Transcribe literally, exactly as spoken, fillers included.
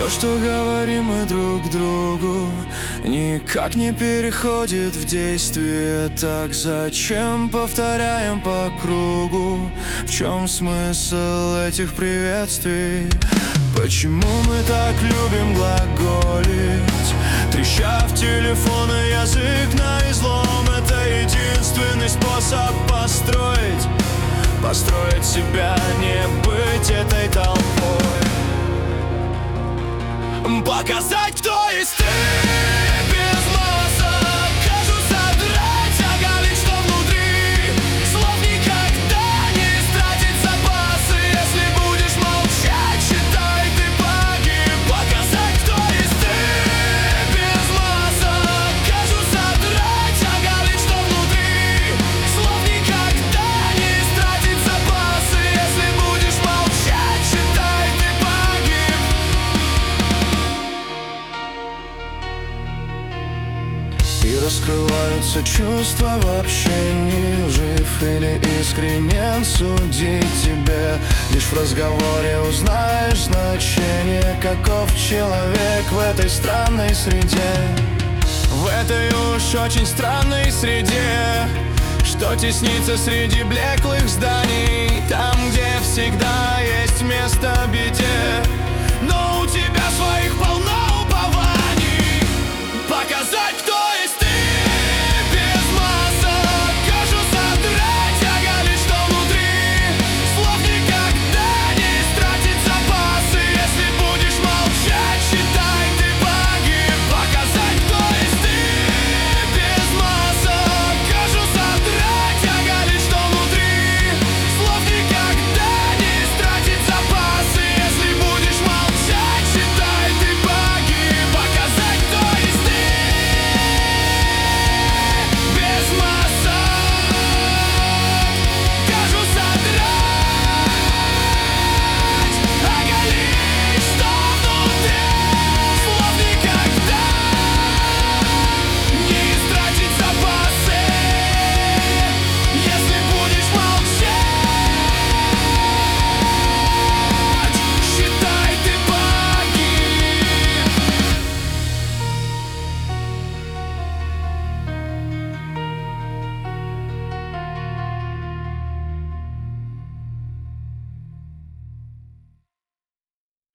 Все, что говорим мы друг другу, никак не переходит в действие. Так зачем повторяем по кругу? В чем смысл этих приветствий? Почему мы так любим глаголить, треща в телефон и язык на излом? Это единственный способ построить Построить себя, не быть этой толпой. Показать, кто есть ты без масок, кожу содрать, оголить, что внутри. Слов никогда не истратить запасы. Если будешь молчать, считай, ты погиб. Показать, кто есть ты без масок, кожу содрать, оголить, что внутри. Слов никогда не истратить запасы. Если будешь молчать, считай, ты погиб. И раскрываются чувства в общении. Жив или искренен, судить тебе. Лишь в разговоре узнаешь значение, каков человек в этой странной среде. В этой уж очень странной среде, что теснится среди блеклых зданий. Там, где всегда есть место беде.